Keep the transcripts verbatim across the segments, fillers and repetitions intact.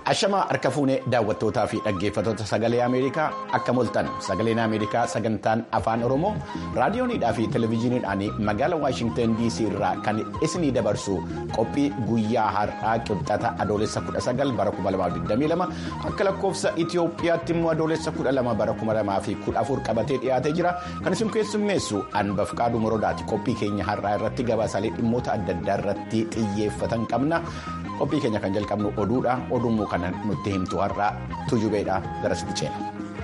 Ashamaa harka fuunee daawwattootaa fi dhaggeeffattoota sagalee Ameerikaa akka moltan sagaleen Ameerikaa sagantaan afaan Oromoo raadiyoonidhaa fi televezyiiniidhaan magaalaa Waashingtan D C irraa kan isinii dabarsu qophii guyyaa har'aa qibxata adoolessa kudha sagal bara kuma lamaaf digdamii lama akka lakkoofsa Itiyoophiyaatti immoo adoolessa kudha lama bara kuma lamaa fi kudha afur qabatee dhiyaatee jira kan isin keessummeessu Anbaf Qaaduu Morodaati. Qophii keenya har'aa irratti gabaasaalee dhimmoota adda addaa irratti xiyyeeffatan qabna. Qophii keenya kan jalqabnu oduudha. Oduun kana nutti himtu har'aa tujubeedha garasitti ceena.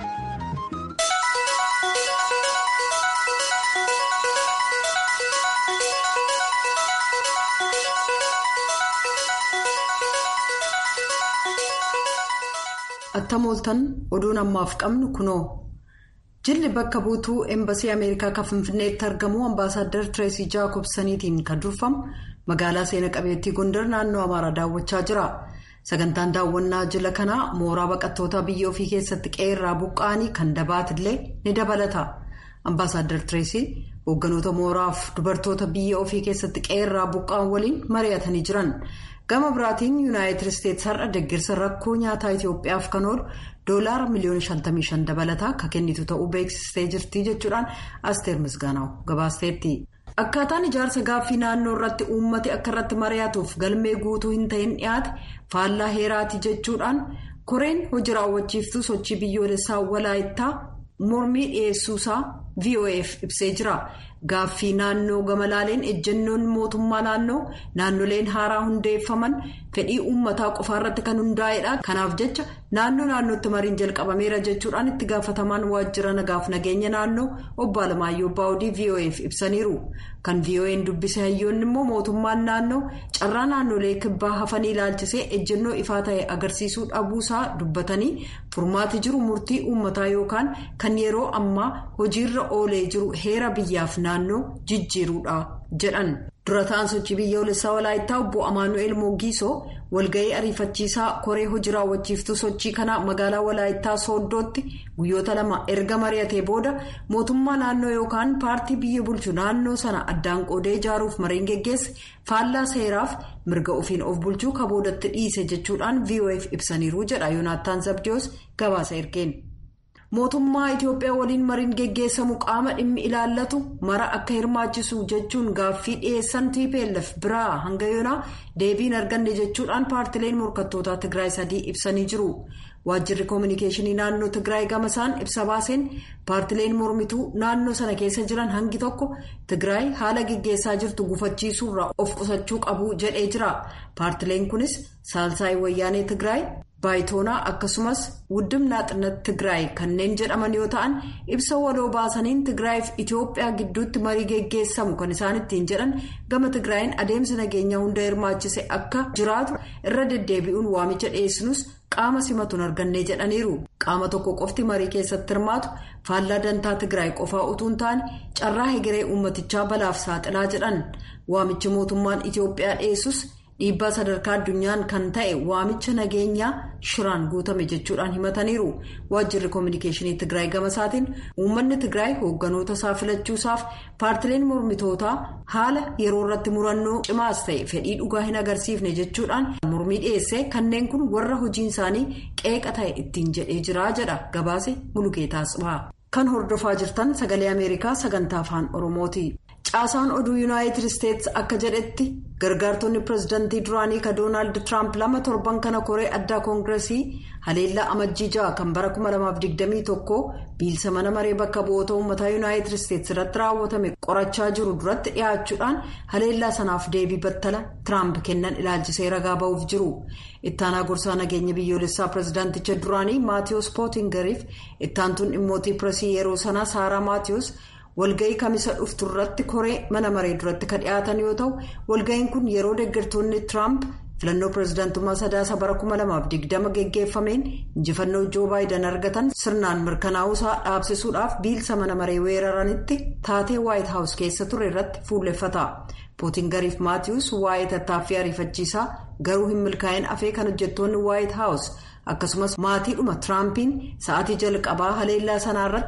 Attam ooltan oduun ammaaf qabnu kunoo. Jilli bakka buutuu Eembasii Ameerikaa kan Finfinneetti argamu Ambaasaadder Tireesii Jaakobsaniitiin kan durfamu magaalaa seena qabeettii Gondar naannoo Amaaraa daawwachaa jira. Sagantaan daawwannaa jila kanaa mooraa baqattoota biyya ofii keessatti qe'ee buqqa'anii kan dabaatillee ni dabalata. Ambaasaadder Tireesii hoogganoota mooraaf dubartoota biyya ofii keessatti qe'ee buqqa'an waliin mari'atanii jiran. Gama biraatiin Yuunaayitid Isteetsi har'a deeggarsa rakkoo nyaataa Itoophiyaaf kan oolu doolaara miliyoona shantamii shan dabalataa akka kennitu ta'uu beeksistee jirti jechuudhaan Asteer Misgaanaw gabaasteetti. Akkaataan ijaarsa gaaffii naannoo irratti uummati akka irratti mari'atuuf galmee guutuu hin ta'in dhiyaate faallaa heeraati jechuudhaan koreen hojii raawwachiiftuu sochii biyyoolessaa walaayittaa mormii dhiyeessuusaa V O F ibsee jira. Gaaffii naannoo gamalaaleen ejjennoon mootummaa naannoo naannoleen haaraa hundeeffaman fedhii uummataa qofaarratti kan hundaa'edha. Kanaaf jecha naannoo naannootti mariin jalqabameera jechuudhaan itti gaafatamaan waajjira nagaaf nageenya naannoo obbo Alamaayyoo Baawudii V O F ibsaniiru. Kan V O N dubbise hayyoonni immoo mootummaan naannoo carraa naannolee kibbaa hafanii ilaalchisee ejjennoo ifaa ta'e agarsiisuu dhabuusaa dubbatanii furmaati jiru murtii uummataa yookaan kan yeroo ammaa hojiirra oolee jiru heera biyyaaf naannoo jijjiiruudha jedhan. Dura ta'an sochii biyyoolessaa walaayittaa obbo Amaanu'eel Moogisoo walga'ii ariifachiisaa koree hojii raawwachiiftuu sochii kanaa magaalaa walaayittaa Sooddootti guyyoota lama erga mari'atee booda mootummaa naannoo yookaan paartii biyya bulchu naannoo sana addaan qoodee ijaaruuf mariin geggeesse faallaa seeraaf mirga ofiin of bulchuu kaboodatti dhiise jechuudhaan V O F ibsaniiru jedha Yoonaattaan Zabdiyoos gabaasa ergeen. Mootummaa Itoophiyaa waliin mariin geggeessamu qaama dhimmi ilaallatu mara akka hirmaachisu jechuun gaaffii dhiyeessan T P L F biraa hanga yoonaa deebiin arganne jechuudhaan paartileen morkattootaa Tigraay sadii ibsanii jiru. Waajjirri koominikeeshinii naannoo Tigraay gamasaan ibsa baaseen paartileen mormituu naannoo sana keessa jiran hangi tokko Tigraay haala geggeessaa jirtu gufachiisuurraa of qusachuu qabu jedhee jira. Paartileen kunis Saalsaay Wayyaanee Tigraay, Baayitoonaa akkasumas Wuddumnaa Xinnat Tigraay kanneen jedhaman yoo ta'an ibsa waloo baasaniin Tigraay fi Itoophiyaa gidduutti marii geggeessamu kan isaan ittiin jedhan gama Tigraayin adeemsa nageenyaa hunda hirmaachise akka jiraatu irra deddeebi'uun waamicha dhiyeessinus qaama simatuun argannee jedhaniiru. Qaama tokko qofti marii keessatti hirmaatu faallaa dantaa Tigraay qofaa utuu hin taane carraa hegeree uummatichaa balaaf saaxilaa jedhan. Waamichi mootummaan Itoophiyaa dhiyeessus dhiibbaa sadarkaa addunyaan kan ta'e waamicha nageenyaa shiraan guutame jechuudhaan himataniiru. Waajjirri koominikeeshinii Tigraay gamasaatiin uummanni Tigraay hoogganoota isaa filachuusaaf paartileen mormitootaa haala yeroo irratti murannoo cimaas ta'e fedhii dhugaa hin agarsiifne jechuudhaan mormii dhiyeesse kanneen kun warra hojiin isaanii qeeqa ta'e ittiin jedhee jira jedha gabaase Mulugeetaa Tsibahaa. Kan hordofaa jirtan sagalee Ameerikaa sagantaa afaan Oromooti. Caasaan oduu Yuunaayitid Isteetsi akka jedhetti gargaartonni pireezidantii duraanii ka Doonaald Tiraamp lama torban kana koree addaa koongireesii haleellaa amajjii ja'a kan bara kuma lamaaf digdamii tokko biilsa mana maree bakka bu'oota uummataa Yuunaayitid Isteetsi irratti raawwatame qorachaa jiru duratti dhiyaachuudhaan haleellaa sanaaf deebii battala Tiraamp kennan ilaalchisee ragaa ba'uuf jiru. Ittaanaa gorsaa nageenya biyyoolessaa pireezidanticha duraanii Maatiyus Pootingeriif ittaantuun dhimmootii pireesii yeroo sanaa Saaraa Maatiyus walga'ii kamisa dhuftu irratti koree mana maree duratti kan dhiyaatan yoo ta'u walga'iin kun yeroo deeggartoonni Tiraamp filannoo pireezidantummaa sadaasa bara kuma lamaaf digdama geggeeffameen injifannoo Joo Baayiden argatan sirnaan mirkanaa'uusaa dhaabsisuudhaaf biilsa mana maree weeraranitti taatee Waayit Haawus keessa ture irratti fuulleffata. Pootingeriif Maatiyus waa'ee tattaaffii ariifachiisaa garuu hin milkaa'in afee kan hojjettoonni Waayit Haawus akkasumas maatiidhuma Tiraampiin sa'aatii jalqabaa haleellaa sanaa irratti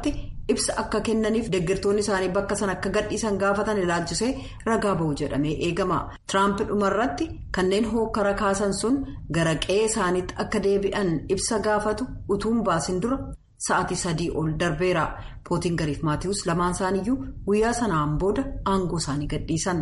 ibsa akka kennaniif deeggartoonni isaanii bakka sana akka gadhiisan gaafatan ilaalchisee ragaa ba'u jedhamee eegama. Tiraamp dhumarratti kanneen hokkara kaasan sun gara qe'ee isaaniitti akka deebi'an ibsa gaafatu utuun baasin dura sa'aatii sadii ol darbeera. Pootingariif Maatiiwus lamaan isaaniiyyuu guyyaa sanaan booda aangoo isaanii gadhiisan.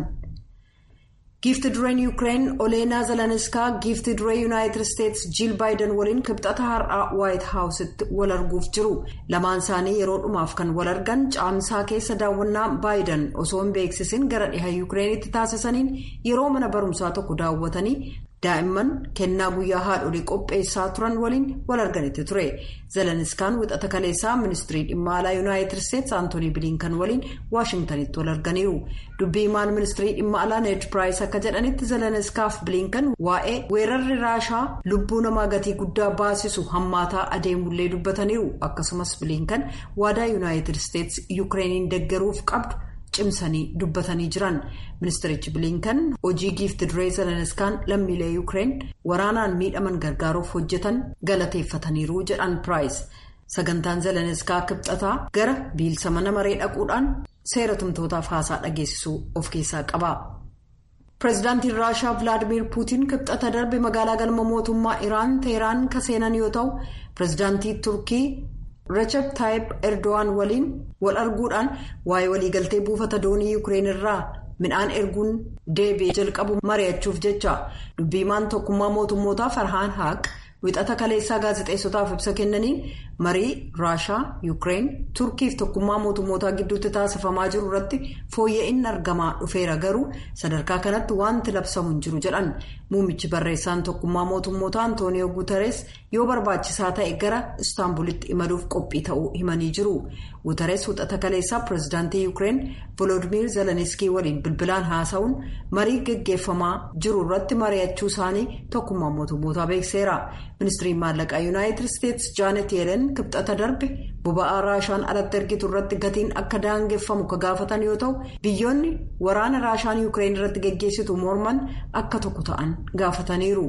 Giifti dureen Yuukireen Oleenaa Zelenskaa giifti duree Yuunaayitid Isteetsi Jiil Baayiden waliin kibxata har'aa Waayit Haawusitti wal arguuf jiru. Lamaan isaanii yeroo dhumaaf kan wal argan caamsaa keessa daawwannaa Baayiden osoo hin beeksisin gara dhiha Yuukireenitti taasisaniin yeroo mana barumsaa tokko daawwatanii daa'imman kennaa guyyaa haadholii qopheessaa turan waliin wal arganitti ture. Zelenskaan wixata kaleessaa ministirii dhimma alaa Yuunaayitid Isteetsi Antoonii Biliinkan waliin Waashingtanitti wal arganiiru. Dubbii himaan ministirii dhimma alaa Need Piraayis akka jedhanitti Zelenskaaf Biliinkan waa'ee weerarri Raashaa lubbuu namaa gatii guddaa baasisu hammaataa adeemullee dubbataniiru. Akkasumas Biliinkan waadaa Yuunaayitid Isteetsi Yuukireeniin deeggaruuf qabdu cimsanii dubbatanii jiran. Ministerichi Biliinkan hojii giifti duree Zelenskaan lammiilee Yuukireen waraanaan miidhaman gargaaruuf hojjetan galateeffataniiru jedhan Piraayis. Sagantaan Zelenskaa kibxataa gara biilsa mana maree dhaquudhaan seera tumtootaaf haasaa dhageessisuu of keessaa qaba. Pireezidaantiin Raashaa Vilaadimiir Puutiin kibxata darbe magaalaa galma mootummaa Iraan Teheraan kan seenan yoo ta'u, pireezidaantii Turkii Recep Tayyip Erdogan waliin wal arguudhaan waa'ee waliigaltee buufata doonii Yuukireen irraa midhaan erguun deebi'ee jalqabu mari'achuuf jecha. Dubbii himaan tokkummaa mootummootaa Farhaan Haaq wixata kaleessaa gaazexeessotaaf ibsa kennaniin marii Raashaa, Yuukireen, Turkiif tokkummaa mootummootaa gidduutti taasifamaa jiru irratti fooyya'inni argamaa dhufeera garuu sadarkaa kanatti wanti labsamu hin jiru jedhan. Muummichi barreessaan tokkummaa mootummootaa Antooniyoo Guuteres yoo barbaachisaa ta'e gara Istaanbulitti imaluuf qophii ta'uu himanii jiru. Guuteres wixata kaleessaa pireezidaantii Yuukireen Volodimiir Zeleniskii waliin bilbilaan haasa'uun marii geggeeffamaa jiru irratti mari'achuu isaanii tokkummaa mootummootaa beekseera. Ministiriin maallaqaa Yuunaayitid Isteetsi Jaanet Yeelen kibxata darbe boba'aa Raashaan alatti ergitu irratti gatiin akka daangeffamu ka gaafatan yoo ta'u, biyyoonni waraana Raashaan Yuukireen irratti geggeessitu morman akka tokko ta'an gaafataniiru.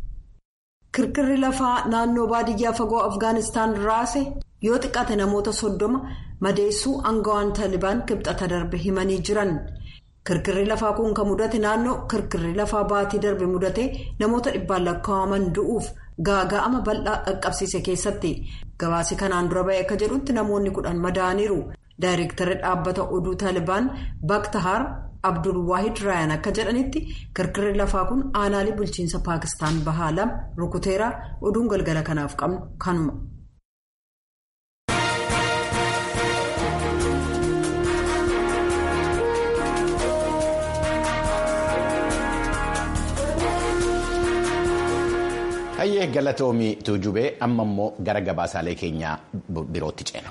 Kirkirri lafaa naannoo baadiyyaa fagoo Afgaanistaan raase yoo xiqqaate namoota soddoma madeessuu aangawaan Taalibaan kibxata darbe himanii jiran. Kirkirri lafaa kun kan mudate naannoo kirkirri lafaa baatii darbe mudate namoota dhibbaan lakkaa'aman du'uuf gaaga'ama bal'aa qaqqabsiise keessatti. Gabaasi kanaan dura ba'e akka jedhutti namoonni kudhan madaaniiru. Daayirektarri dhaabbata oduu Taalibaan Bakhtaar Abdul Waahid Rayaan akka jedhanitti kirkirri lafaa kun aanaalee bulchiinsa Paakistaan bahaa lama rukuteera. Oduun galgala kanaaf qabnu kanuma. Hayyee galatoomii tuujubee amma immoo gara gabaasaalee keenyaa birootti ceena.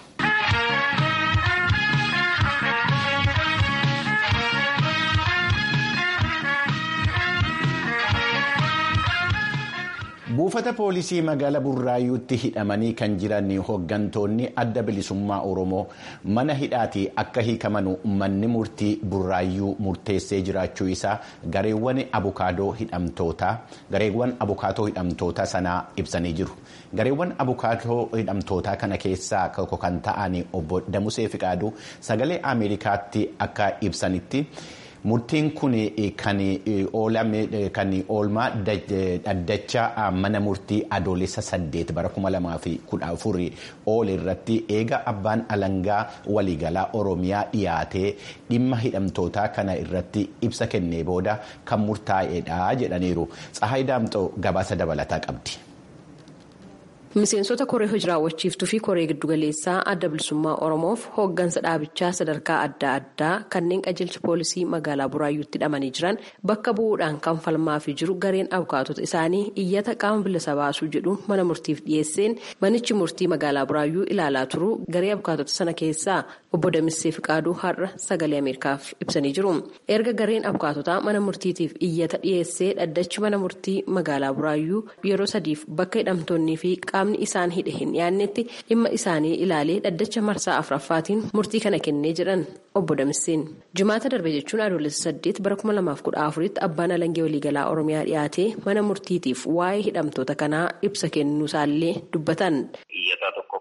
Buufata poolisii magaalaa Burraayyuutti hidhamanii kan jiran hooggantoonni adda bilisummaa Oromoo mana hidhaatii akka hiikaman manni murtii Burraayyuu murteessee jiraachuu isaa gareewwan abukaadoo hidhamtootaa gareewwan abukaatoo hidhamtoota sanaa ibsanii jiru. Gareewwan abukaatoo hidhamtootaa kana keessaa tokko kan ta'an obbo Damusee Fiqaaduu sagalee Ameerikaatti akka ibsanitti. Murtiin kun kan oolmaa dhaddacha mana murtii adoolessa saddeet bara kuma lamaa fi kudha afurii oole irratti eega abbaan alangaa waliigalaa Oromiyaa dhiyaatee dhimma hidhamtootaa kana irratti ibsa kennee booda kan murtaa'edha jedhaniiru. Tsahaay Daamxoo gabaasa dabalataa qabdi. Miseensota koree hojii raawwachiiftuu fi koree giddugaleessaa adda bilisummaa Oromoof hooggansa dhaabichaa sadarkaa adda addaa kanneen qajeelcha poolisii magaalaa Buraayyuutti hidhamanii jiran bakka bu'uudhaan kan falmaa fi jiru gareen abukaatota isaanii iyyata qaama bilisa baasuu jedhu mana murtiif dhiyeesseen manichi murtii magaalaa Buraayyuu ilaalaa turu garee abukaatota sana keessaa obbo Damissee Fiqaaduu har'a sagalee Ameerikaaf ibsanii jiru. Erga gareen abukaatotaa mana murtiitiif iyyata dhiyeessee dhaddachi mana murtii magaalaa Buraayyuu yeroo sadiif bakka hidhamtoonnii fi qaamni isaan hidhe hin dhiyaannetti dhimma isaanii ilaalee dhaddacha marsaa afuraffaatiin murtii kana kennee jedhan obbo Damisseen. Jimaata darbe jechuun adoolessa saddeet bara kuma lamaaf kudha afuritti abbaan alangee waliigalaa Oromiyaa dhiyaatee mana murtiitiif waa'ee hidhamtoota kanaa ibsa kennuu isaallee dubbatan. Iyyataa tokko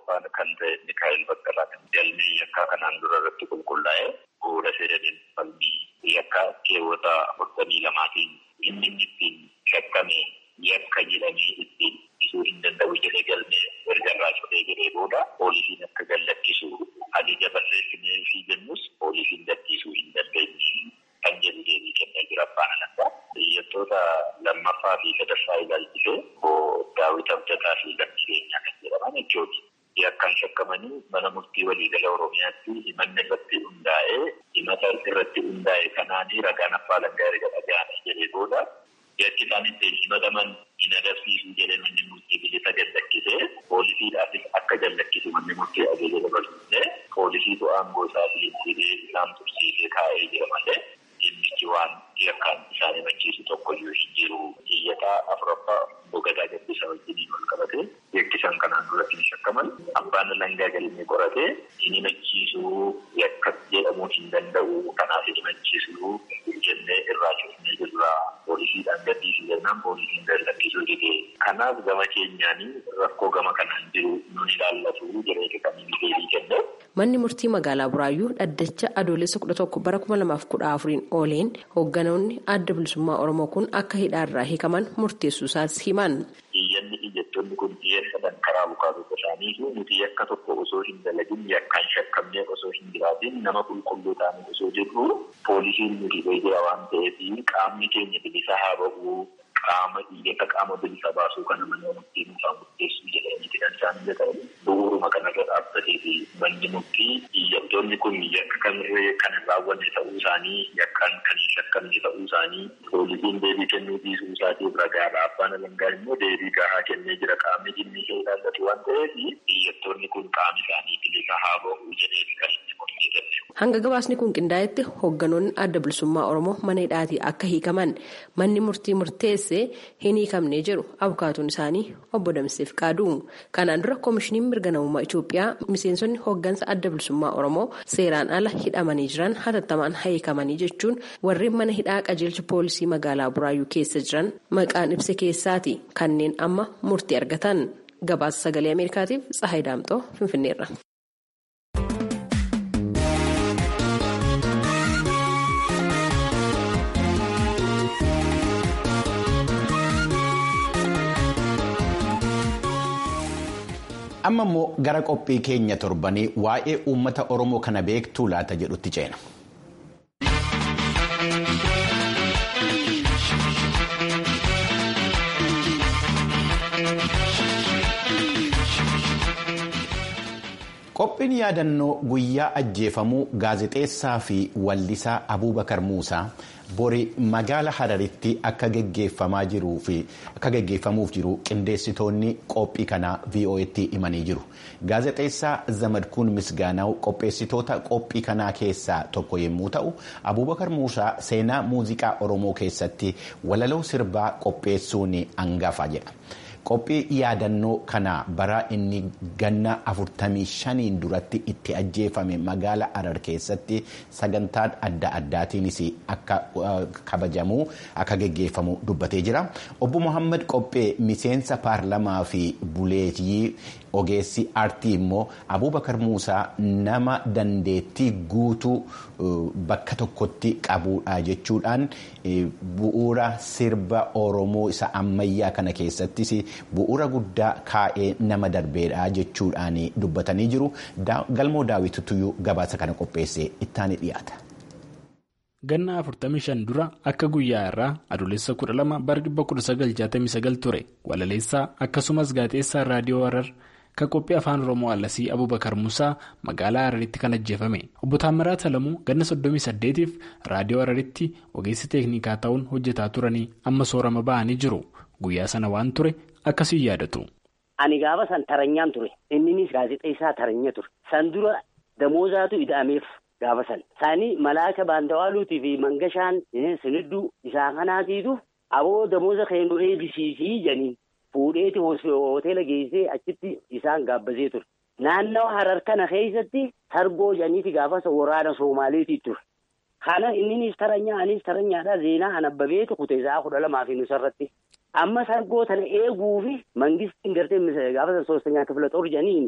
abbaan kan ta'e Mikaa'el Baqqalaa kan galmee yakkaa kanaan dura irratti qulqullaa'e bu'uura seeraan falmii yakkaa keewwata afurtamii lamaatiin inni ittiin shakkame yakka jedhamee ittiin ibsuu hin danda'u jedhee galmee erga irraa cufee jedhee booda poolisiin akka gallakkisu ajaja barreessinee fi jennus poolisiin gadhiisuu hin dandeenye kan jedhu deebii kennee jira abbaan alangaa. Biyyattoota lammaffaa fi sadaffaa ilaalchisee Daawit Abdataa fi Lammii Beenyaa kan jedhaman jechuudha. Yakkaan shakkamanii mana murtii waliigala Oromiyaatti himanni irratti hundaa'ee himata irratti hundaa'e kanaanii ragaan abbaa alangaa erga dhaga'anii jedhee booda yakki isaan ittiin himataman hin agarsiisu jedhee manni murtii bilisa gallakkisee poolisiidhaafis akka gallakkisu manni murtii ajaja dabarsisee poolisiitu aangoo isaatiin hidhee isaan tursiisee kaa'ee jira malee dhimmichi waan yakkaan isaan himachiisu tokkoyyuu hin jiru. Iyyataa afuraffaa bogadaa gabbisa wajjiniin wal qabate yakki isaan kanaan duratti hin shakkaman abbaan alangaa galmee qoratee hin himachiisuu yakka jedhamuu hin danda'u kanaaf hin himachiisuu jennee irraa cufnee jirra. Poolisiidhaan gadhiisu jennaan poolisiin gallakkisuu dide. Kanaaf gama keenyaanii rakkoo gama kanaan jiru nun ilaallatu jedhee kan inni deebii kenne. Manni murtii magaalaa Buraayyuu dhaddacha adoolessa kudha tokko bara kuma lamaaf kudha afuriin ooleen hoogganoonni adda bilisummaa Oromoo kun akka hidhaarraa hiikaman murteessuu isaas himan. Iyyanni ijjettoonni kun dhiyeeffatan karaa bukaatota isaaniitu nuti yakka tokko osoo hin dalagin yakkaan shakkamnee osoo hin jiraatin nama qulqulluu ta'anii osoo jirru poolisiin nuti beekira waan ta'eef qaamni keenya bilisa haa ba'uu qaama iyyata qaama bilisa baasuu kana mana murtii nuufaa murteessuu jedhanii kan isaan jedhan bu'uuruma kanarra dhaabbatee fi manni murtii iyyattoonni kun yakka kamirree kan raawwanne ta'uu isaanii yakkaan kan hin shakkamne ta'uu isaanii poolisiin deebii kennuu dhiisuu isaatiif ragaadha. Abbaan alangaa immoo deebii gahaa kennee jira qaamni dhimmi ishee ilaallatu waan ta'eef iyyattoonni kun qaamni isaanii bilisa haa ba'uu jedhee kan inni murtii kenne. Hanga gabaasni kun qindaa'etti hoogganoonni adda bilisummaa Oromoo mana hidhaatii akka hiikaman manni murtii murteessee hin hiikamnee jiru abukaatuun isaanii obbo Damseef Qaaduu. Kanaan dura koomishiniin mirga namummaa Itoophiyaa miseensonni hooggansa adda bilisummaa Oromoo seeraan ala hidhamanii jiran hatattamaan hiikamanii jechuun warreen mana hidhaa qajeelcha poolisii magaalaa Buraayyuu keessa jiran maqaan ibsa keessaati kanneen amma murtii argatan. Gabaasa sagalee Ameerikaatiif Tsahaay Daamxoo Finfinneerra. Amma immoo gara qophii keenya torbanii waa'ee uummata Oromoo kana beektuu laata jedhutti ceena. Qophiin yaadannoo guyyaa ajjeefamuu gaazexeessaa fi wallisaa Abuubakar Muusaa bori magaala Hararitti akka geggeeffamaa jiruu fi akka geggeeffamuuf jiru qindeessitoonni qophii kanaa V O A'tti himanii jiru. Gaazexeessaa Zamadkuun Misgaanaw qopheessitoota qophii kanaa keessaa tokko yommuu ta'u, Abuubakar Muusaa seenaa muuziqaa Oromoo keessatti walaloo sirbaa qopheessuun hangafa jedha. Qophii yaadannoo kana bara inni ganna afurtamii shaniin duratti itti ajjeefame magaala Harar keessatti sagantaan adda addaatiinis akka kabajamu akka geggeeffamu dubbatee jira. Obbo Muhammad Qophee miseensa paarlamaa fi buleeyyii ogeessi aartii immoo Abuubakar Muusaa nama dandeettii guutuu bakka tokkotti qabuudha jechuudhaan bu'uura sirba Oromoo isa ammayyaa kana keessattis bu'uura guddaa kaa'ee nama darbeedha jechuudhaan dubbatanii jiru. Galmoo Daawwituyyuu gabaasa kana qopheessee ittaanii dhiyaata. Ganna afurtamii shan dura akka guyyaa irraa adoolessa kudha lama bara dhibba kudha sagal jaatamii sagal ture walaleessaa akkasumas gaazexeessaa raadiyoo Harar kan qophii afaan Oromoo Allasii Abuubakar Muusaa magaalaa Hararitti kan ajjeefame. Obbo Taammiraat Alamuu ganna soddomii saddeetiif raadiyoo Hararitti ogeessi teeknikaa ta'uun hojjetaa turanii amma soorama ba'anii jiru. Guyyaa sana waan ture akkasii yaadatu. Ani gaafa san taranyaan ture. Inninis gaazexeessaa taranya ture. San dura damoozaatu ida'ameef gaafa san. Saanii Malaaka Baandawaaluutii fi Mangashaan sinidduu isaa kanaatiitu aboo damooza keenu eebisiisii janiin. Fuudheeti hoteela geessee achitti isaan gaabbasee ture. Naannawa Harar kana keessatti sargoo janiiti gaafasa waraana Soomaaleetii ture. Kana inninis taranyaa anis taranyaadhaa zeenaa anabbabeetu kuteessaa kudha lamaa fi nusarratti. Amma sargoo tana eeguu fi mangistiin gartee gaafasa soostanyaa kifla xor janiin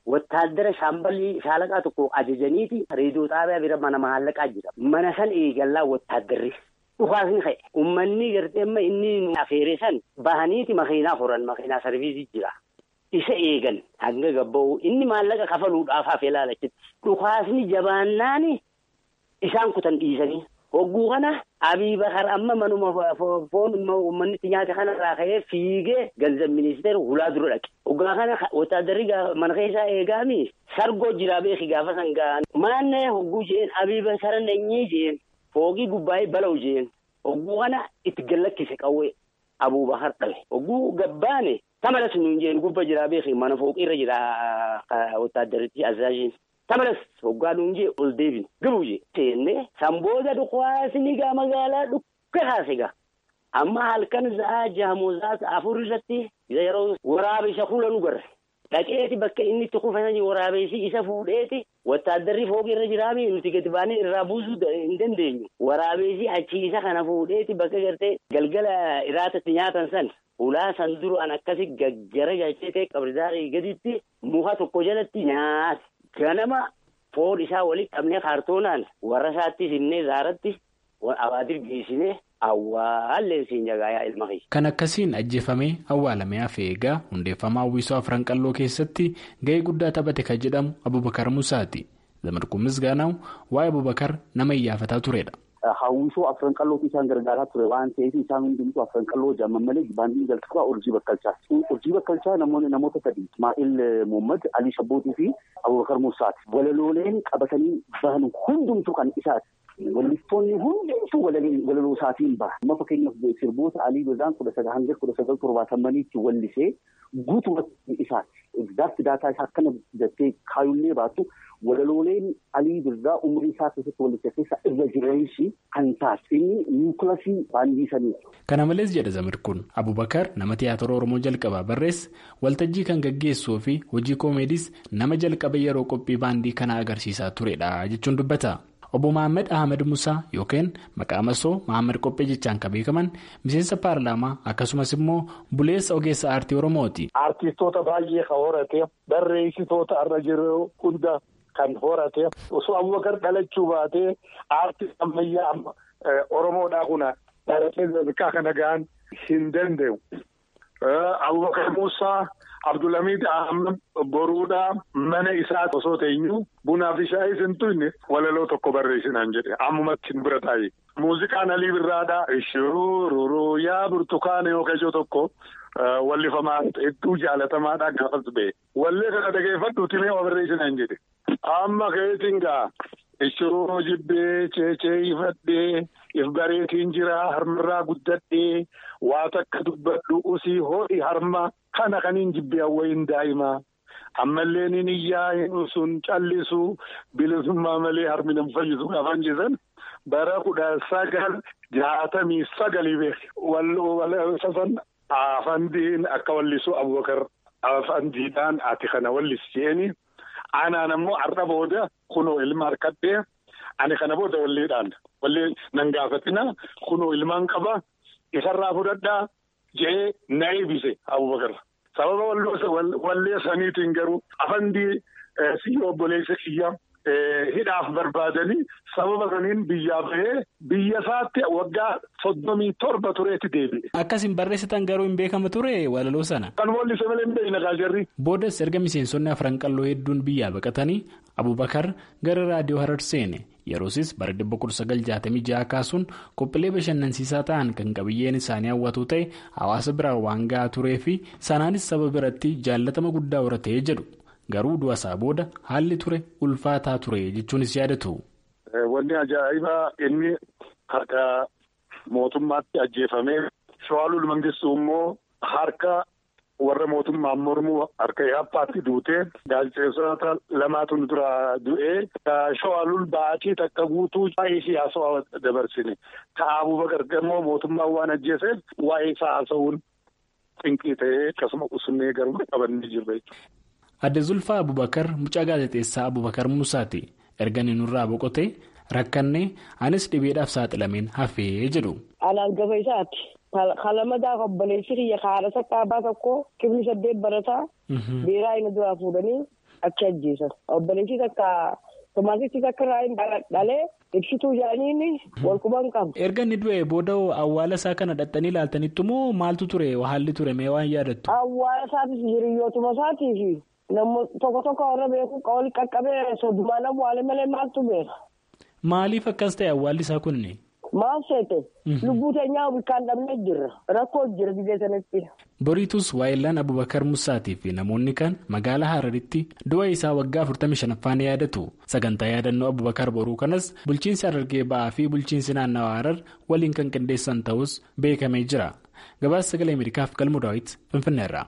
wattaaddara shaambalii shaalaqaa tokko ajajaniiti reediyoo xaabiyaa bira mana maallaqaa jira. Mana san eegallaa wattaaddarri. Dhukaasni ka'e. Uummanni gartee amma inni afeeree san bahaniiti makiinaa horan makiinaa sarviisii jira. Isa eegan hanga gabba'u inni maallaqa kafaluudhaaf hafee laalachitti. Dhukaasni jabaannaani isaan kutan dhiisanii. Hogguu kana Abiy Bakar amma manuma foon uummanni nyaata kanarraa ka'ee fiigee ganzab ministeera hulaa dura dhaqe. Hoggaa kana wattaadarri mana keessaa eegaami sargoo jiraa beeki gaafa san ga'an. Maanne hogguu jeen Abiy Bakar nanyii jeen foogii gubbaa'ee bala'u jeen. Hogguu kana itti gallakkise qawwee Abubakar dhabe. Hogguu gabbaane tamalas nuun jeen gubba jiraa beeki mana fooqirra jiraa wattaadarritti azaajiin. Tamalas hoggaa nuun jee ol deebin gabuu jee. Seenne sambooda dhukaasni gaa magaalaa dhukka haasiga. Amma halkan za'aa jaamoo zaata afur irratti yeroo waraabessa kula nu garre. Dhaqeeti bakka inni itti kufatanii waraabessi isa fuudheeti wattaaddarri fooqirra jiraami nuti gadi baanee irraa buusuu hin dandeenyu. Waraabessi achi isa kana fuudheeti bakka gartee galgala iraatatti nyaatan san ulaa san duru an akkasi gaggara galchee qabridaarii gaditti muka tokko jalatti nyaate. Ganama foon isaa walitti qabnee kaartoonaan warra isaatti sinnee zaaratti abaadir geessinee awwaalleen siin jagaayaa ilma kee. Kan akkasiin ajjeefamee awwaalamee hafee eegaa hundeeffamaa hawwisoo afran qalloo keessatti gahee guddaa taphate kan jedhamu Abubakar Musaati. Zamadquu Misgaanaw waa'ee Abubakar nama iyyaafataa turedha. Hawwisoo afran qallootti isaan gargaaraa ture waan ta'eef isaan hundumtuu afran qalloo jaamman malee baandii jalqabaa urjii bakkalchaa. Urjii bakkalchaa namoonni namoota sadii Ismaa'il Muhammad, Ali Shabbootii fi Abubakar Musaati. Walalooleen qabatanii bahan hundumtuu kan isaati. Wallistoonni hundumtuu walaloo isaatiin baha. Amma fakkeenyaaf sirboota Alii Gozaan kudha sagal hanga kudha sagal torbaatamaniitti wallisee guutumatti isaati. Egzaakti daataa isaa akkana jettee kaayullee baattu walalooleen Alii Gozaa umurii isaa keessatti wallisee keessa irra jireessi kan taasisu inni niwukilasii baandii sanii. Kana malees jedha Zamadquun Abubakar nama tiyaatira Oromoo jalqabaa barreesse waltajjii kan gaggeessuu fi hojii koomeediis nama jalqaba yeroo qophii baandii kana agarsiisaa turedha jechuun dubbata. Obbo Mahammad Ahmed Musaa yookiin maqaa masoo Mahammad Qophee jechaan kan beekaman miseensa paarlaamaa akkasumas immoo buleessa ogeessa aartii Oromooti. Aartistoota baay'ee kan horate barreessitoota irra jiru hunda kan horate osoo Abubakar dhalachuu baatee aartii ammayyaa Oromoodhaa kuna dhalatee sadarkaa kana ga'an hin danda'u. Abubakar Musaa Abdulhamid Ahmed boruudhaa mana isaa osoo teenyu bunaa fi shaayii sintuunni walaloo tokko barreessinaan jedhe ammumatti bira taa'e. Muuziqaan Alii Birraadhaa ishururuu yaa burtukaana yookaan ijoo tokko wallifamaa hedduu jaalatamaadhaa gaafas ba'e. Wallee kana dhageeffadhu timee waa barreessinaan jedhe. Amma keetiin gaa ishururuu jibbee ceecee ifadhee if bareetiin jira harmarraa guddadhee waa takka dubbadhu usii ho'i harma. Kana kaniin jibbee awwayin daa'imaa ammallee ni niyyaa hin sun callisu bilisummaa malee harmi nam fayyisu gaafan jiran bara kudha sagal jaatamii sagalii beek wal sasan afandiin akka wallisu Abubakar afandiidhaan ati kana wallisseeni anaan ammoo har'a booda kunoo ilma harkadhee ani kana booda walleedhaan wallee nan gaafatina kunoo ilmaan qaba isarraa fudhadhaa. Jee na eebise Abubakar sababa wallee saniitiin garuu afandii siyyoo obboleessa kiyya hidhaaf barbaadanii sababa saniin biyyaa bahee biyya isaatti waggaa soddomii torba tureetti deebi'e. Akkasiin barreessitan garuu hin beekama ture walaloo sana. Kan wallise malee hin beekne kaajarri. Boodas erga miseensonni afran qalloo hedduun biyyaa baqatanii Abubakar gara raadiyoo Harar seene. Yeroosis bara dhibba kudha sagal jaatamii jaha kaasuun qophiilee bashannansiisaa ta'an kan qabiyyeen isaanii hawwatu ta'e hawaasa biraa waan ga'aa turee fi sanaanis saba biratti jaallatama guddaa horatee jedhu garuu du'a isaa booda haalli ture ulfaataa ture jechuunis yaadatu. Wanni ajaa'ibaa inni harka mootummaatti ajjeefamee Shawaalul Mangistuu immoo harka. Warra mootummaan mormuu harka yaappaatti duutee gaazexeessota lamaatu dura du'ee Shawaalul baatii takka guutuu waa'ee siyaasaa dabarsine ta'a Abubakar immoo mootummaan waan ajjeeseef waa'ee isaa haasa'uun xinqii ta'ee akkasuma qusunnee garuu qabannee jirra jechuudha. Adde Zulfaa Abubakar mucaa gaazexeessaa Abubakar Musaati erga nurraa boqotee rakkannee anis dhibeedhaaf saaxilameen hafee jedhu. Alaal gaba isaati. Kalamadaa obboleessi kiyya haadha saqqaabaa tokko kibni saddeet barataa beeraa inni duraa fuudhanii achi ajjeesan. Obboleettii takka tomaatiitti takka irraa hin dhalee ibsituu jaaniini wal quban qabu. Erga inni du'e booda awwaala isaa kana dhattanii ilaaltanitti moo maaltu ture haalli ture mee waan yaadattu? Awwaala isaatis hiriyootuma isaatii fi namoota tokko tokko warra beeku qawli qaqqabee soddumaan awwaale malee maaltu beeka? Maaliif akkas ta'e awwaalli isaa kunni? Maal seete? Lubbuu teenyaa bilkaan dhabnee jirra. Rakkoo jira biyya sanatti. Boriitus waayillaan Abubakar Musaatii fi namoonni kan magaalaa Hararitti du'a isaa waggaa afurtamii shanaffaan yaadatu. Sagantaa yaadannoo Abubakar boruu kanas bulchiinsi Harargee ba'aa fi bulchiinsi naannawaa Harar waliin kan qindeessan ta'us beekamee jira. Gabaasa sagalee Ameerikaaf Galmuu Daawit Finfinneerraa.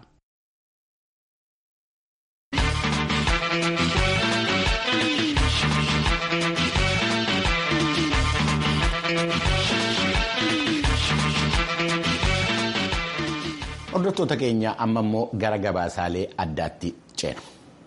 Hordoftoota keenya amma immoo gara gabaasaalee addaatti ceenu.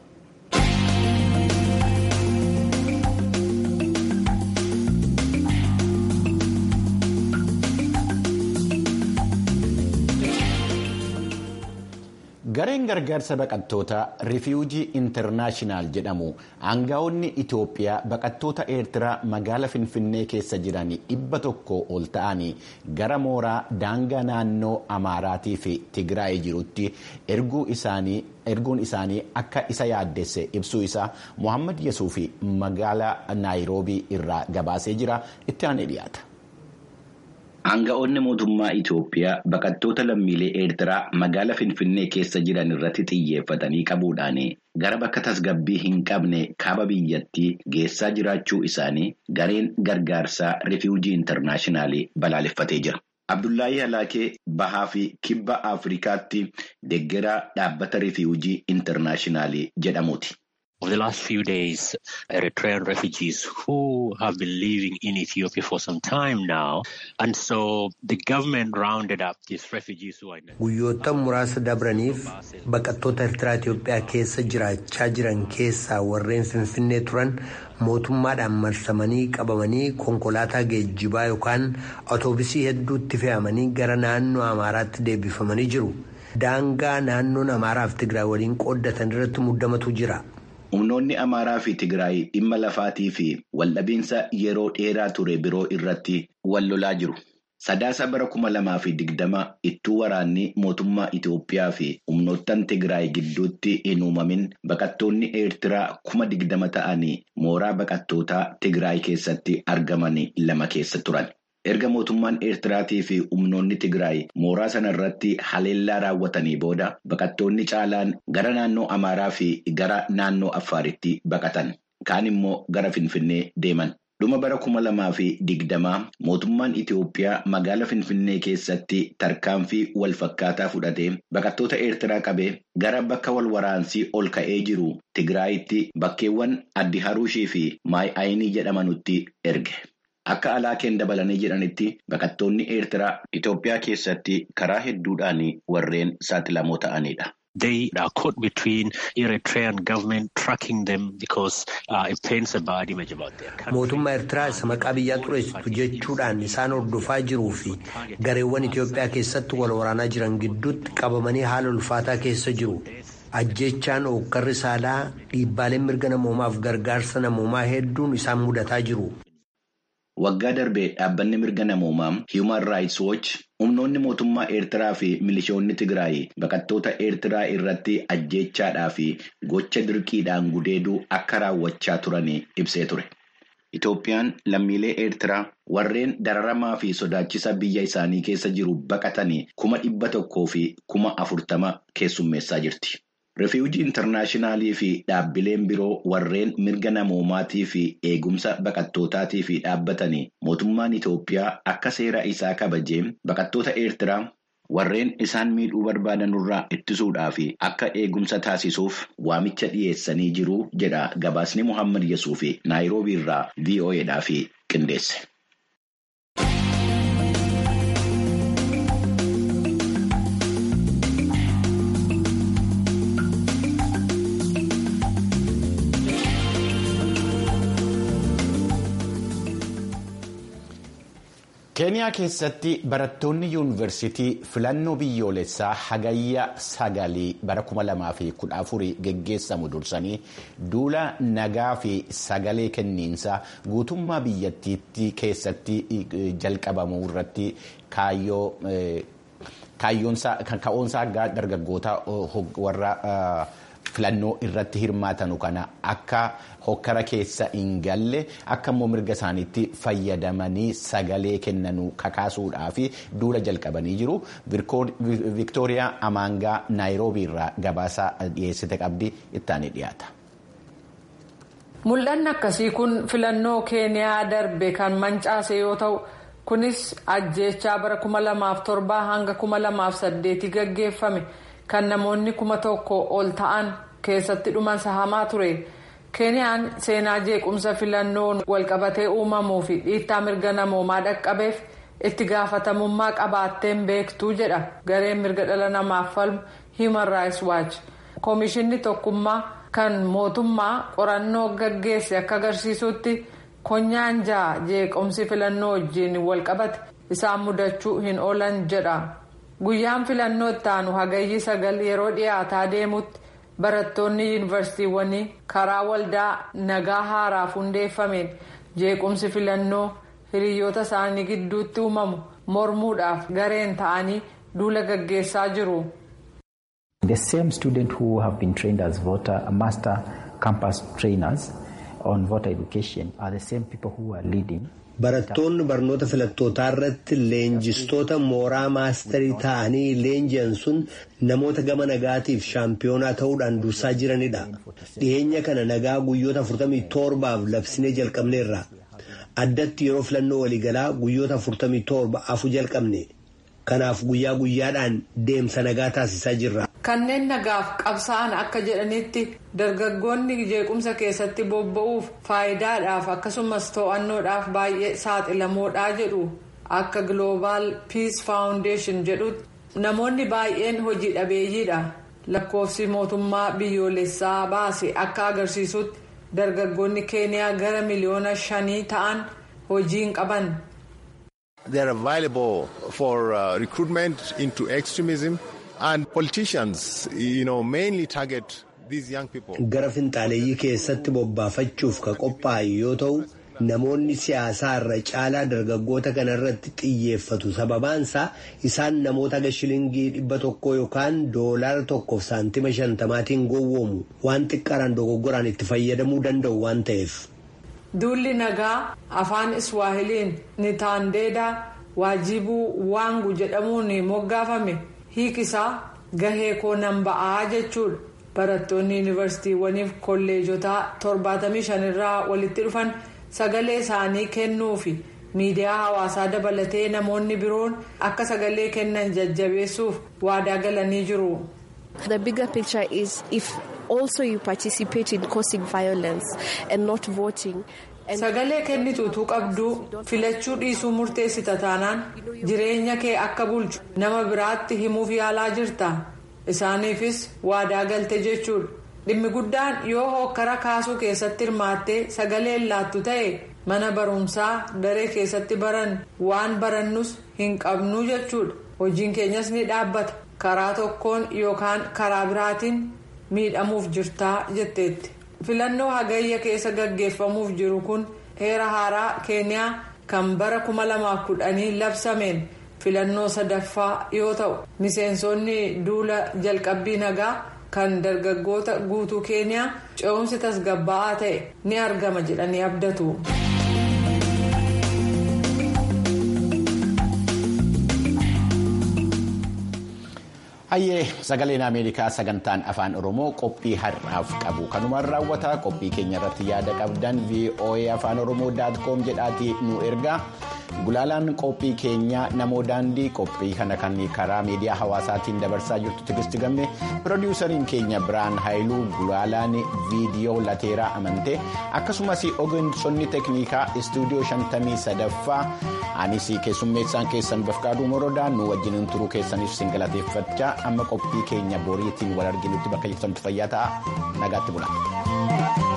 Gareen gargaarsa baqattootaa Rifiwujii Intarnaashinaal jedhamu aangaa'onni Itoophiyaa baqattoota Eertiraa magaalaa Finfinnee keessa jiran dhibba tokko ol ta'anii gara mooraa daangaa naannoo Amaaraatii fi Tigraay jirutti erguun isaanii akka isa yaaddesse ibsuu isaa Muhammad Yesuufi magaalaa Naayiroobii irraa gabaasee jira. Itti aanee dhiyaata. Aangaa'onni mootummaa Itoophiyaa baqattoota lammiilee Eertiraa magaalaa Finfinnee keessa jiran irratti xiyyeeffatanii qabuudhaan gara bakka tasgabbii hin qabne kaaba biyyattii geessaa jiraachuu isaanii gareen gargaarsaa Rifiwujii Intarnaashinaal balaaleffatee jira. Abdullaahii Halaakee bahaa fi kibba Afrikaatti deeggaraa dhaabbata Rifiwujii Intarnaashinaal jedhamuuti. Over the last few days, Eritrean refugees who have been living in Ethiopia for some time now, and so the government rounded up these refugees who are in the... Guyyoota muraasa dabraniif baqattoota Eertiraa Itoophiyaa keessa jiraachaa jiran keessaa warreen Finfinnee turan mootummaadhaan marsamanii qabamanii konkolaataa geejjibaa yookaan awutoobisii hedduutti fe'amanii gara naannoo Amaaraatti deebifamanii jiru. Daangaa naannoon Amaaraa fi Tigraay waliin qooddatan irratti muddamatu jira. Humnoonni Amaaraa fi Tigraay dhimma lafaatii fi waldhabiinsa yeroo dheeraa ture biroo irratti wal lolaa jiru. Sadaasa bara kuma lamaa fi digdama ittuu waraanni mootummaa Itoophiyaa fi humnoottan Tigraay gidduutti hin uumamin baqattoonni Eertiraa kuma digdama ta'anii mooraa baqattootaa Tigraay keessatti argaman lama keessa turan. Erga mootummaan Eertiraatii fi humnoonni Tigraay mooraa sana irratti haleellaa raawwatanii booda baqattoonni caalaan gara naannoo Amaaraa fi gara naannoo Affaaritti baqatan. Kaan immoo gara Finfinnee deeman. Dhuma bara kuma lamaa fi digdamaa mootummaan Itoophiyaa magaalaa Finfinnee keessatti tarkaanfii wal fakkaataa fudhatee baqattoota Eertiraa qabee gara bakka wal waraansii ol ka'ee jiru Tigraayitti bakkeewwan Addi Haruushii fi Maay'aayinii jedhamanutti erge. Akka alaakeen dabalanii jedhanitti baqattoonni Eertiraa Itoophiyaa keessatti karaa hedduudhaan warreen saaxilamoo ta'anidha. They are caught between Eritrean government tracking them because uh, it paints a bad image about their country. Mootummaa Eertiraa isa maqaa biyyaa xureessitu jechuudhaan isaan hordofaa jiruu fi gareewwan Itoophiyaa keessatti wal waraanaa jiran gidduutti qabamanii haala ulfaataa keessa jiru. Ajjechaan hookkarri saalaa dhiibbaaleen mirga namoomaaf gargaarsa namoomaa hedduun isaan mudataa jiru. Waggaa darbee dhaabbanni mirga namoomaa Human Rights Watch humnoonni mootummaa Eertiraa fi milishoonni Tigraay baqattoota Eertiraa irratti ajjeechaadhaa fi gocha dirqiidhaan gudeeduu akka raawwachaa turan ibsee ture. Itoophiyaan lammiilee Eertiraa warreen dararamaa fi sodaachisa biyya isaanii keessa jiru baqatanii kuma dhibba tokkoo fi kuma afurtama keessummeessaa jirti. Rifiwujii Intarnaashinaalii fi dhaabbileen biroo warreen mirga namoomaatii fi eegumsa baqattootaatii fi dhaabbatanii mootummaan Itoophiyaa akka seera isaa kabajee baqattoota Eertiraa warreen isaan miidhuu barbaadanurraa ittisuudhaa fi akka eegumsa taasisuuf waamicha dhiyeessanii jiru jedha gabaasni Muhammad Yesuufi Naayiroobii irraa V O Eedhaaf qindeesse. keeniyaa keessatti barattoonni yuunivarsiitii filannoo biyyoolessaa hagayya sagalii bara kuma lamaa fi kudha afurii geggeessamu dursanii duula nagaa fi sagalee kenniinsa guutummaa biyyattii keessatti jalqabamuu irratti kaayyoo ka'oonsaa dargaggoota warra filannoo irratti hirmaatanu kana akka hokkara keessa hin galle akka immoo mirga isaaniitti fayyadamanii sagalee kennanuu kakaasuudhaa fi duula jalqabanii jiru. Viktooriyaa Amaangaa Naayiroobii irraa gabaasaa dhiyeessite qabdi ittaanii dhiyaata. Mul'anni akkasii kun filannoo Keeniyaa darbe kan mancaase yoo ta'u kunis ajjeechaa bara kuma lamaaf torbaa hanga kuma lamaaf saddeetii gaggeeffame kan namoonni kuma tokko ol ta'an keessatti dhuman sahamaa ture. Keeniyaan seenaa jeequmsa filannoon walqabatee uumamuu fi dhiittaa mirga namoomaa dhaqqabeef itti gaafatamummaa qabaatteen beektuu jedha gareen mirga dhala namaaf falmu Human Rights Watch. Koomishinni tokkummaa kan mootummaa qorannoo gaggeesse akka agarsiisutti konyaan ja'a jeequmsi filannoo wajjin walqabate isaan mudachuu hin oolan jedha. Guyyaan filannoo itti aanu hagayyi sagal yeroo dhiyaataa deemutti barattoonni yuunivarsiitiiwwanii karaa waldaa nagaa haaraaf hundeeffameen jeequmsi filannoo hiriyoota isaanii gidduutti uumamu mormuudhaaf gareen ta'anii duula gaggeessaa jiru. The same students who have been trained as voter master campus trainers on voter education are the same people who are leading. Barattoonni barnoota filattootaa irratti leenjistoota mooraa maasterii ta'anii leenji'an sun namoota gama nagaatiif shaampiyoonaa ta'uudhaan dursaa jiranidha. Dhiyeenya kana nagaa guyyoota afurtamii torbaaf labsinee jalqabneerra. Addatti yeroo filannoo waliigalaa guyyoota afurtamii torba afu jalqabne. Kanaaf guyyaa guyyaadhaan deemsa nagaa taasisaa jirra. Kanneen nagaaf qabsaa'an akka jedhanitti dargaggoonni jeequmsa keessatti bobba'uuf faayidaadhaaf akkasumas to'annoodhaaf baay'ee saaxilamoodhaa jedhu. Akka Global Peace Foundation jedhutti namoonni baay'een hojii dhabeeyyiidha. Lakkoofsi mootummaa biyyoolessaa baase akka agarsiisutti dargaggoonni Keeniyaa gara miliyoona shanii ta'an hojii hin qaban. They are available for uh, recruitment into extremism, and politicians, you know, mainly target these young people. Gara finxaaleeyyii keessatti bobbaafachuuf ka qophaa'e yoo ta'u namoonni siyaasaa irra caalaa dargaggoota kanarratti xiyyeeffatu. Sababaansaa isaan namoota gashilingii dhibba tokko yookaan doolaara tokkoof saantima shantamaatiin gowwoomu waan xiqqaaraan dogoggoraan itti fayyadamuu danda'u waan ta'eef. Duulli nagaa afaan Iswaahiliin Nitaandeedaa waajibuu waangu jedhamuun moggaafame hiikisaa gahee koo nan ba'aa jechuudha. Barattoonni yuunivarsiitiiwwaniif kolleejotaa torbaatamii shan irraa walitti dhufan sagalee isaanii kennuu fi miidiyaa hawaasaa dabalatee namoonni biroon akka sagalee kennan jajjabeessuuf waadaa galanii jiru. The bigger picture is if also you participate in causing violence and not voting. Sagalee kennituutu qabduu filachuu dhiisuu murteessita taanaan jireenya kee akka bulchu nama biraatti himuuf yaalaa jirta. Isaaniifis waadaa galte jechuudha. Dhimmi guddaan yoo hokkara kaasuu keessatti hirmaattee sagalee laattu ta'e mana barumsaa daree keessatti baran waan barannus hin qabnu jechuudha. Hojiin keenyas ni dhaabbata. Karaa tokkoon yookaan karaa biraatiin miidhamuuf jirtaa jetteetti. Filannoo hagayya keessa gaggeeffamuuf jiru kun heera haaraa Keeniyaa kan bara kuma lamaaf kudhanii labsameen filannoo sadaffaa yoo ta'u miseensonni duula jalqabbii nagaa kan dargaggoota guutuu Keeniyaa ce'umsi tasgabbaa'aa ta'e ni argama jedhanii abdatu. Hayyee sagaleen Ameerikaa sagantaan afaan Oromoo qophii har'aaf qabu kanumaan raawwata. Qophii keenya irratti yaada qabdan v o a afaan oromoo dot com jedhaatii nu ergaa. Gulaalaan qophii keenya namoo daandii qophii kana kan karaa miidiyaa hawaasaatiin dabarsaa jirtu Tigisti Gamme, piroodiwusariin keenya Biraan Haayiluu, gulaalaan viidiyoo Lateeraa Amantee akkasumas ogeessonni teeknikaa istuudiyoo shantamii sadaffaa anis keessummeessaan keessan Bafqaaduu Morodaa nu wajjin turuu keessaniif sin galateeffachaa amma qophii keenya boriitiin wal arginutti bakka jirtanitti fayyaa ta'aa nagaatti bulaa.